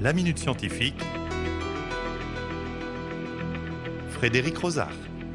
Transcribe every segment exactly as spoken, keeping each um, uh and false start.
la Minute Scientifique, Frédéric Rosard.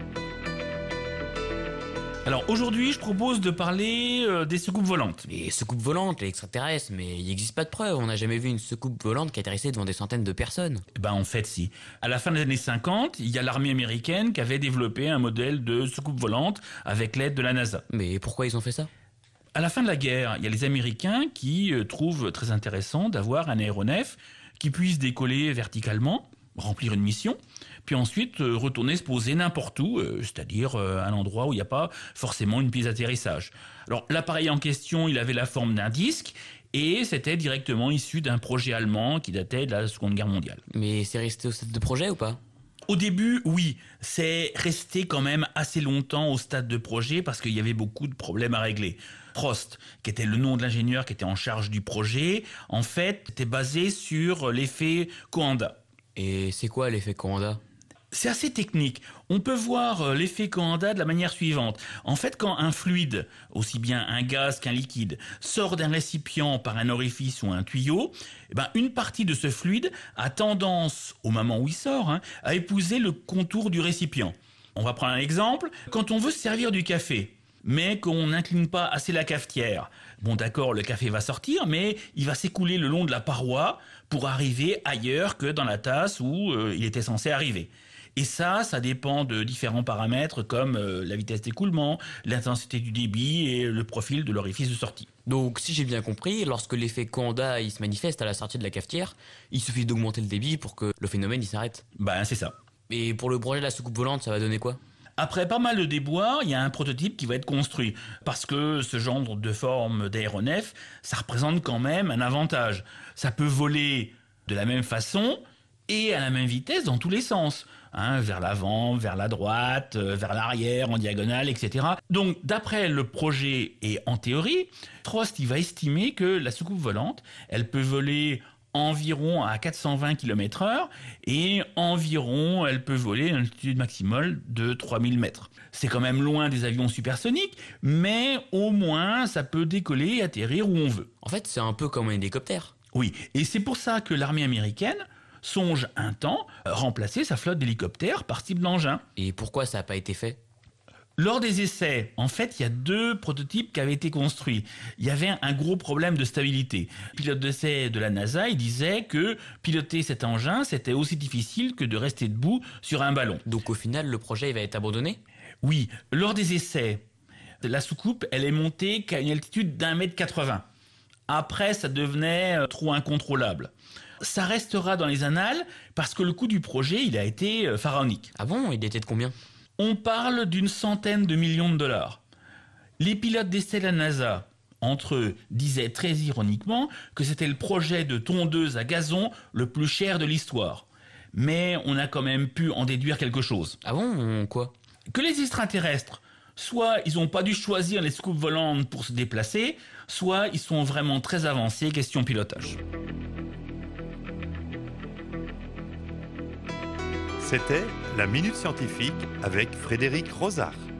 Alors aujourd'hui, je propose de parler euh, des soucoupes volantes. Les soucoupes volantes, les extraterrestres, mais il n'existe pas de preuves. On n'a jamais vu une soucoupe volante qui atterrissait devant des centaines de personnes. Eh ben en fait, si. À la fin des années cinquante, il y a l'armée américaine qui avait développé un modèle de soucoupe volante avec l'aide de la NASA. Mais pourquoi ils ont fait ça? À la fin de la guerre, il y a les Américains qui euh, trouvent très intéressant d'avoir un aéronef qui puisse décoller verticalement, remplir une mission, puis ensuite euh, retourner se poser n'importe où, euh, c'est-à-dire euh, un endroit où il n'y a pas forcément une piste d'atterrissage. Alors l'appareil en question, il avait la forme d'un disque, et c'était directement issu d'un projet allemand qui datait de la Seconde Guerre mondiale. Mais c'est resté au stade de projet ou pas? Au début, oui, c'est resté quand même assez longtemps au stade de projet parce qu'il y avait beaucoup de problèmes à régler. Prost, qui était le nom de l'ingénieur qui était en charge du projet, en fait, était basé sur l'effet Coanda. Et c'est quoi l'effet Coanda? C'est assez technique. On peut voir l'effet Coanda de la manière suivante. En fait, quand un fluide, aussi bien un gaz qu'un liquide, sort d'un récipient par un orifice ou un tuyau, eh ben, une partie de ce fluide a tendance, au moment où il sort, hein, à épouser le contour du récipient. On va prendre un exemple. Quand on veut se servir du café, mais qu'on n'incline pas assez la cafetière, bon d'accord, le café va sortir, mais il va s'écouler le long de la paroi pour arriver ailleurs que dans la tasse où euh, il était censé arriver. Et ça, ça dépend de différents paramètres comme euh, la vitesse d'écoulement, l'intensité du débit et le profil de l'orifice de sortie. Donc si j'ai bien compris, lorsque l'effet Coanda il se manifeste à la sortie de la cafetière, il suffit d'augmenter le débit pour que le phénomène il s'arrête. Ben c'est ça. Et pour le projet de la soucoupe volante, ça va donner quoi? Après pas mal de déboires, il y a un prototype qui va être construit. Parce que ce genre de forme d'aéronef, ça représente quand même un avantage. Ça peut voler de la même façon et à la même vitesse dans tous les sens. Hein, vers l'avant, vers la droite, euh, vers l'arrière, en diagonale, et cetera. Donc, d'après le projet et en théorie, Prost il va estimer que la soucoupe volante, elle peut voler environ à quatre cent vingt kilomètres heure et environ, elle peut voler à une altitude maximale de trois mille mètres. C'est quand même loin des avions supersoniques, mais au moins ça peut décoller et atterrir où on veut. En fait, c'est un peu comme un hélicoptère. Oui, et c'est pour ça que l'armée américaine songe un temps à remplacer sa flotte d'hélicoptères par ce type d'engin. Et pourquoi ça n'a pas été fait? Lors des essais, en fait, il y a deux prototypes qui avaient été construits. Il y avait un gros problème de stabilité. Le pilote d'essai de la NASA, il disait que piloter cet engin, c'était aussi difficile que de rester debout sur un ballon. Donc au final, le projet il va être abandonné? Oui, lors des essais, la soucoupe, elle est montée qu'à une altitude d'un mètre quatre-vingts. Après, ça devenait trop incontrôlable. Ça restera dans les annales parce que le coût du projet, il a été pharaonique. Ah bon? Il était de combien? On parle d'une centaine de millions de dollars. Les pilotes d'essai de la NASA, entre eux, disaient très ironiquement que c'était le projet de tondeuse à gazon le plus cher de l'histoire. Mais on a quand même pu en déduire quelque chose. Ah bon? Quoi? Que les extraterrestres, soit ils n'ont pas dû choisir les soucoupes volantes pour se déplacer, soit ils sont vraiment très avancés question pilotage. C'était la Minute Scientifique avec Frédéric Rosard.